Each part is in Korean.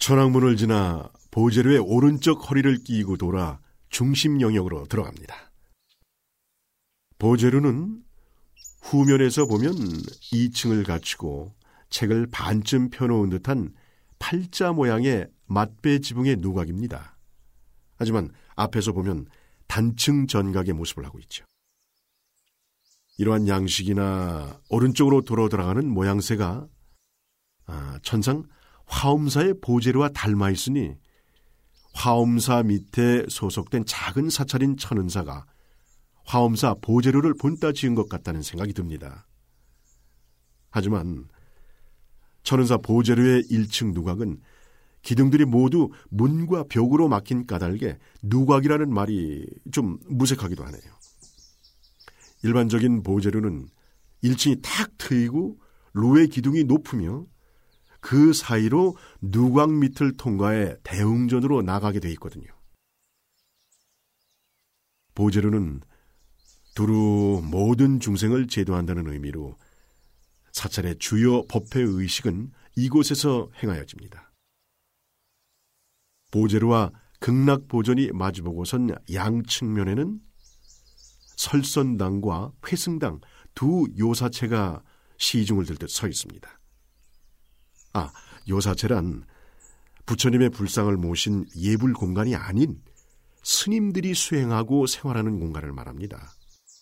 천왕문을 지나 보제루의 오른쪽 허리를 끼고 돌아 중심 영역으로 들어갑니다. 보제루는 후면에서 보면 2층을 갖추고 책을 반쯤 펴놓은 듯한 팔자 모양의 맞배 지붕의 누각입니다. 하지만 앞에서 보면 단층 전각의 모습을 하고 있죠. 이러한 양식이나 오른쪽으로 돌아 들어가는 모양새가 천상 화엄사의 보제루와 닮아 있으니 화엄사 밑에 소속된 작은 사찰인 천은사가 화엄사 보제루를 본따 지은 것 같다는 생각이 듭니다. 하지만 천은사 보제루의 1층 누각은 기둥들이 모두 문과 벽으로 막힌 까닭에 누각이라는 말이 좀 무색하기도 하네요. 일반적인 보제루는 1층이 탁 트이고 루의 기둥이 높으며 그 사이로 누각 밑을 통과해 대웅전으로 나가게 돼 있거든요. 보제루는 두루 모든 중생을 제도한다는 의미로 사찰의 주요 법회 의식은 이곳에서 행하여집니다. 보제루와 극락보전이 마주보고선 양측면에는 설선당과 회승당 두 요사체가 시중을 들듯 서 있습니다. 요사체란 부처님의 불상을 모신 예불 공간이 아닌 스님들이 수행하고 생활하는 공간을 말합니다.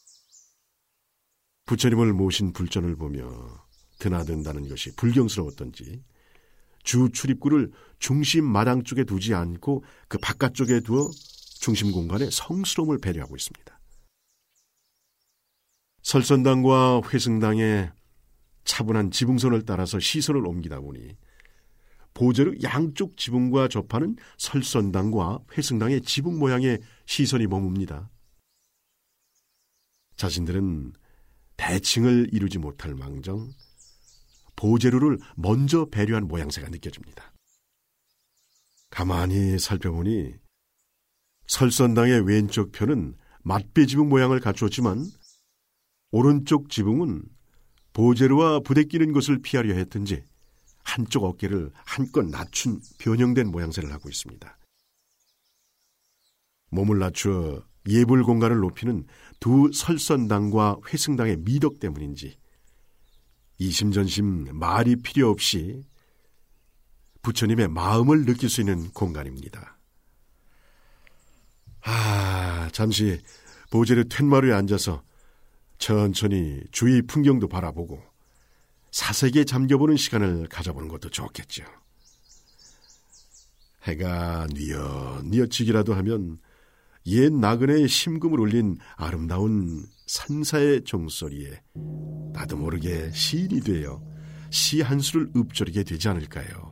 부처님을 모신 불전을 보며 드나든다는 것이 불경스러웠던지 주 출입구를 중심 마당 쪽에 두지 않고 그 바깥쪽에 두어 중심 공간의 성스러움을 배려하고 있습니다. 설선당과 회승당의 차분한 지붕선을 따라서 시선을 옮기다 보니 보제루 양쪽 지붕과 접하는 설선당과 회승당의 지붕 모양의 시선이 머뭅니다. 자신들은 대칭을 이루지 못할 망정 보제루를 먼저 배려한 모양새가 느껴집니다. 가만히 살펴보니 설선당의 왼쪽 편은 맞배 지붕 모양을 갖추었지만 오른쪽 지붕은 보제루와 부대끼는 것을 피하려 했든지 한쪽 어깨를 한껏 낮춘 변형된 모양새를 하고 있습니다. 몸을 낮추어 예불 공간을 높이는 두 설선당과 회승당의 미덕 때문인지 이심전심 말이 필요 없이 부처님의 마음을 느낄 수 있는 공간입니다. 잠시 보제루 툇마루에 앉아서 천천히 주위 풍경도 바라보고 사색에 잠겨보는 시간을 가져보는 것도 좋겠죠. 해가 뉘엿뉘엿 지기라도 하면 옛 나그네의 심금을 울린 아름다운 산사의 종소리에 나도 모르게 시인이 되어 시 한 수를 읊조리게 되지 않을까요?